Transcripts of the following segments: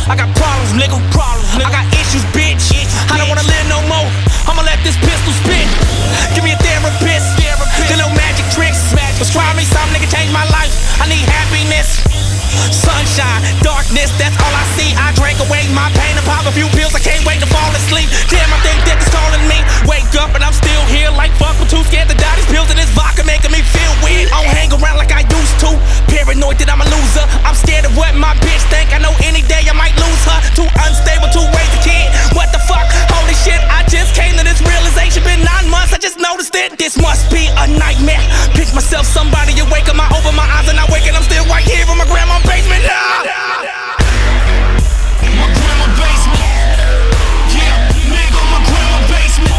I got problems, nigga. I got issues, bitch. I don't wanna live no more. I'ma let this pistol spit. Give me a therapist. Then no magic tricks. Prescribe me some, nigga, change my life. I need happiness. Sunshine, darkness, that's all I see. I drank away my pain and pop a few pills. I can't wait to fall asleep. Damn, I think death is calling me. Wake up and I'm still here like fuck. I'm too scared to die. These pills and this vodka making me feel weird. I don't hang around like I used to. Paranoid that I'm a loser. I'm scared of what my bitch think. I know any day I might lose her. Too unstable to raise a kid. What the fuck? Holy shit, I just came to this realization. Been 9 months, I just noticed it. This must be a nightmare. Pitch myself somebody awake. I open my eyes and I wake and I'm still right here in my grandma's basement. My grandma's basement. Yeah, nigga, my grandma's basement.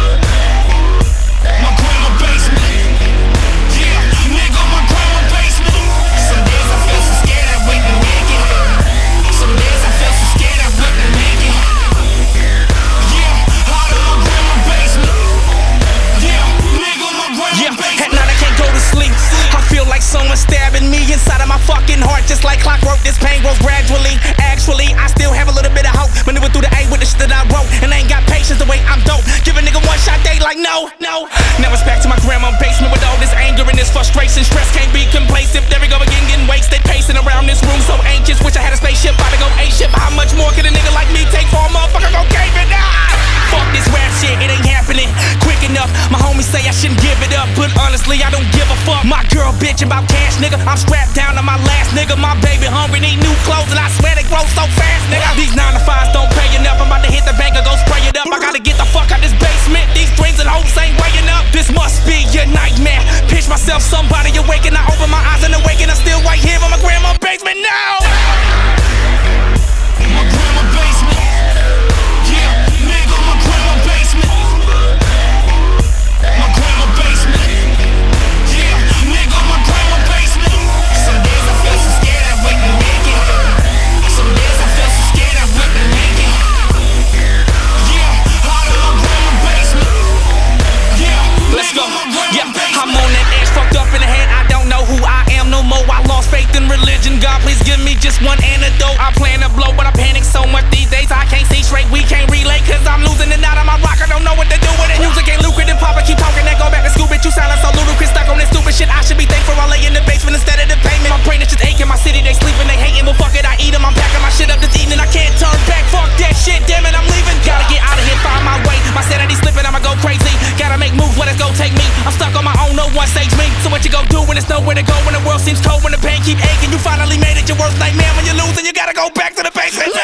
My grandma's basement. Yeah, nigga, my grandma's basement. Some days I feel so scared I wouldn't make it. Some days I feel so scared I wouldn't make it. Yeah, out of my grandma's basement. Yeah, nigga, my grandma's basement. At night I can't go to sleep. I feel like someone stabbing me inside of my fucking heart. Just like clockwork, this pain grows gradually. Actually, I still have a little bit of hope. Maneuver through the A with the shit that I wrote. And I ain't got patience the way I'm dope. Give a nigga one shot, they like no. Now it's back to my grandma's basement with all this anger and this frustration. Stress can't be complacent. There we go again, getting wasted. Pacing around this room so anxious. Wish I had a spaceship, about to go A-ship. How much more can a nigga like me take for a motherfucker go cave it? Fuck this rap shit, it ain't happening quick enough. My homies say I shouldn't give it up, but honestly I don't give a fuck. My girl bitching about cash, nigga. I'm strapped down to my last nigga. My baby hungry, need new clothes, and I swear they grow so fast, nigga. These 9 to 5s don't pay enough. I'm about to hit the bank and go spray it up. I gotta get the fuck out this basement. These dreams and hopes ain't weighing up. This must be your nightmare. Pitch myself somebody awake and I open my eyes and awake and I'm still right here in my grandma's basement now. My grandma's basement. Yeah, nigga, my grandma's basement. My grandma's basement. Yeah, nigga, my grandma's basement. Some days I feel so scared I wouldn't make it. Some days I feel so scared I wouldn't make it. Yeah, out of my grandma's basement. Yeah, Let's go. Yeah, basement. I'm on that edge, fucked up in the head. I don't know who I am no more. I lost faith in religion. God, please give me just one antidote. I plan to blow, but I panic so much these days. I can't see straight. We can't relate, cause I'm losing it out of my rock. I don't know what to do with it. Music ain't lucrative. Papa keep talking, then go back to school. Bitch, you sound so ludicrous. Stuck on this stupid shit. I should be thankful I lay in the basement instead of the pavement. My brain is just aching. My city, they sleeping, they hating. Well, fuck it, I eat them. I'm packing my shit up this evening. I can't turn back. Fuck that shit. Damn it, I'm leaving. Gotta get out of here, find my way. My sanity slipping, I'ma go crazy. Gotta make moves, where it's gon' take me. I'm stuck on my own, no one saves me. So what you gon' do when it's nowhere to go? When the world seems cold, when the pain keep aching, you finally made it your worst nightmare. When you lose and you gotta go back to the basement.